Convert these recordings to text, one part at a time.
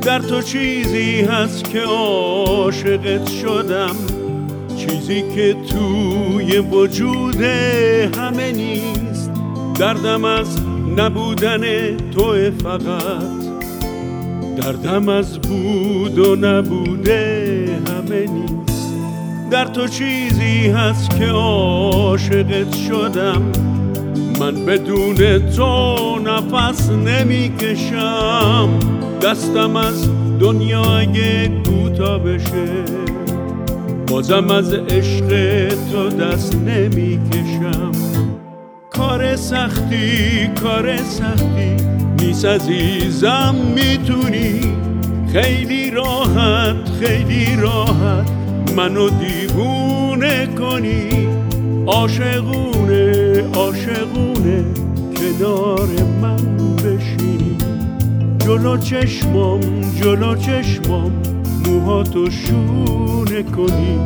در تو چیزی هست که عاشقت شدم، چیزی که توی وجود همه نیست. دردم از نبودن توه، فقط دردم از بود و نبوده همه نیست. در تو چیزی هست که عاشقت شدم، من بدون تو نفس نمیکشم. دستم از دنیا اگه کوتاه بشه، بازم از عشق تو دست نمیکشم. کار سختی نیست عزیزم، میتونی خیلی راحت منو دیوونه کنی. عاشقونه کنار من بشینی، جلو چشمام موهاتو شونه کنی.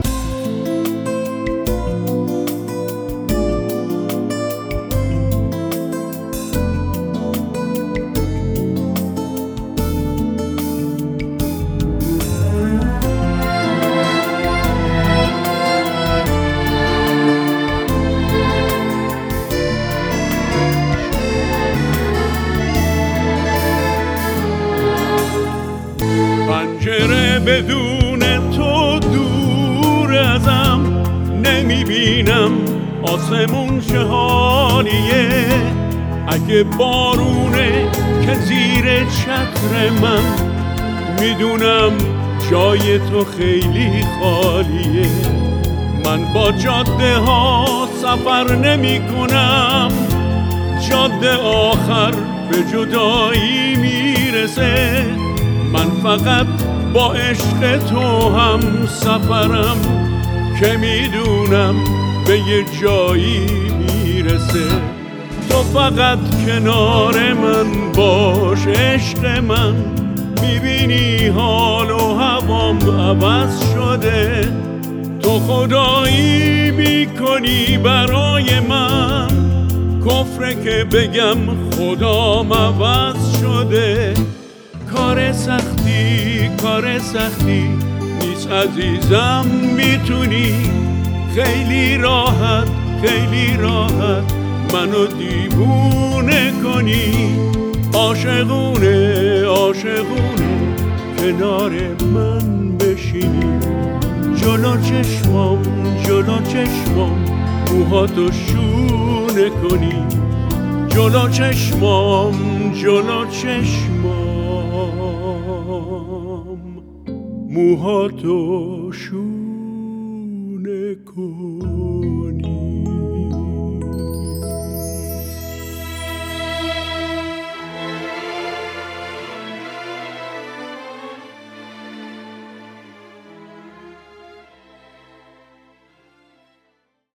پنجره بدون تو دور ازم، نمیبینم آسمون چه حالیه. اگه بارونه که زیر چتر من، میدونم جای تو خیلی خالیه. من با جاده ها سفر نمی کنم، جاده آخر به جدایی میرسه. من فقط با عشق تو هم سفرم، که میدونم به یه جایی میرسه. تو فقط کنار من باش عشق من، میبینی حال و هوام عوض شده. تو خدایی میکنی برای من، کفره که بگم خدام عوض شده. کار سختی نیست عزیزم، میتونی خیلی راحت منو دیوونه کنی. عاشقونه کنار من بشینی، جلو چشمام موهاتو شونه کنی. جلو چشمام موهاتو شونه کن.